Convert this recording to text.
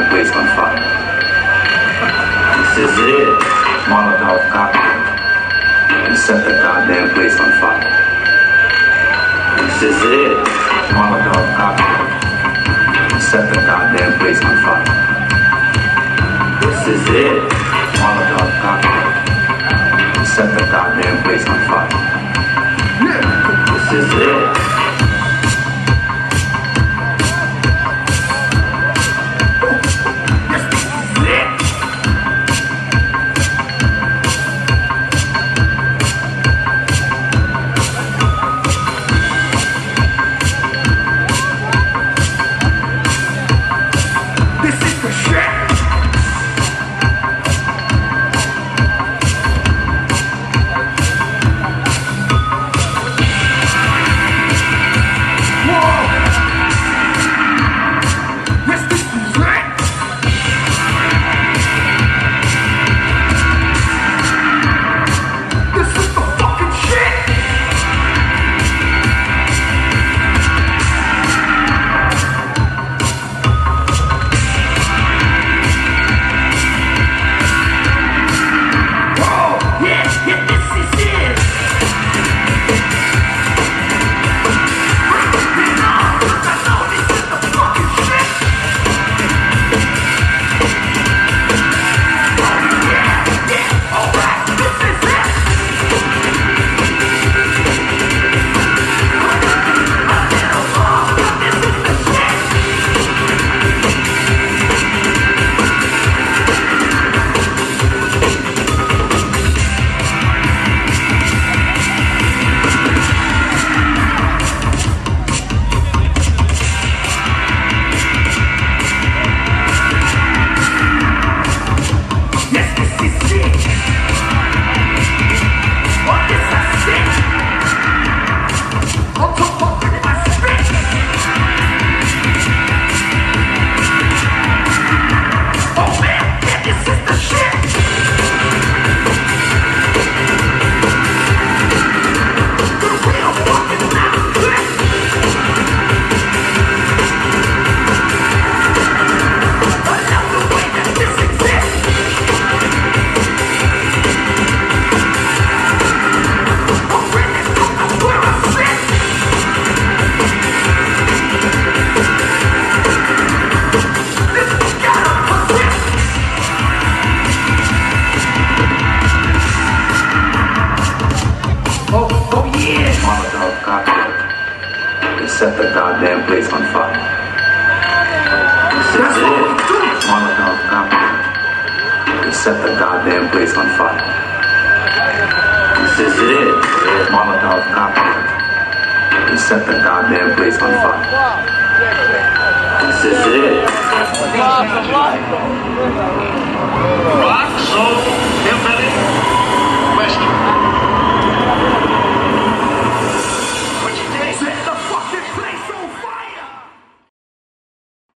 goddamn place on fire. This is it. Molotov cocktail. And set the goddamn place on fire. This is it. Molotov cocktail. And set the goddamn place on fire. This is it. Molotov cocktail. And set the goddamn place on fire. This is it. Set the goddamn place on fire. This is it. Molotov cocktail. Set the goddamn place on fire. This is it. Molotov cocktail. Set the goddamn place on fire. This is it. Rock, soul, hillbilly, western.